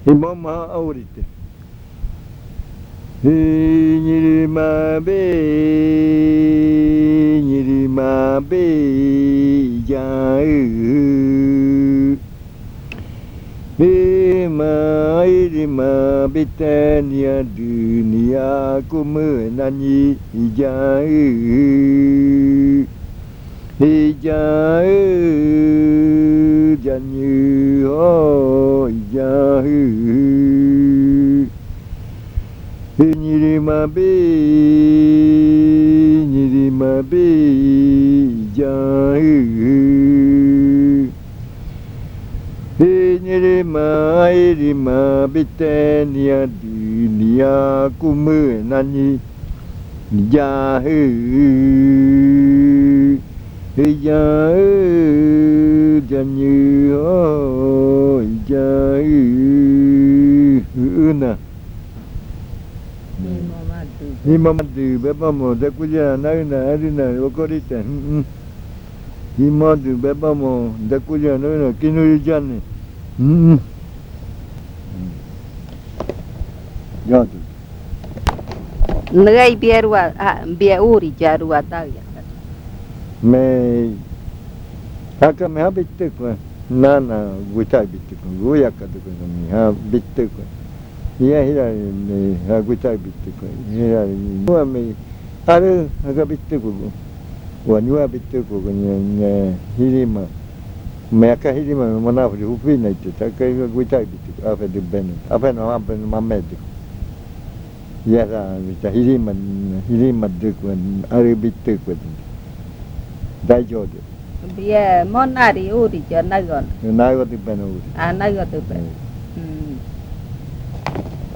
今まあおりてにりまべにりまべじゃうLima lima bitania dunia ku menanyi hijau hijau janji oh hijau lima be hijau lima bitania dunia ku menanyi hijau hijau janji oh hijau na ni mama tu bapa mo da kuja na na arina okorita ni mama tu bapa mo da kuja na na kinuri jane ya tu Ngai biarua bia uri jarua tahu ya. me haka me habitte ko nana gutai bitte ko goya ka to ko mi ha bitte ko ya hira me ha gutai bitte ko hira wa me are haka bitte ko wa nyua bitte ko nya hirima me aka hirima mana fu upi na ite ta ka gutai bitte ko afa de ben afa no ma ben ma medico ya ra ta hirima de ko are bitte ko dai jode Bia monari uri jangan nagon. nago ti ben uri Nagon tu pe.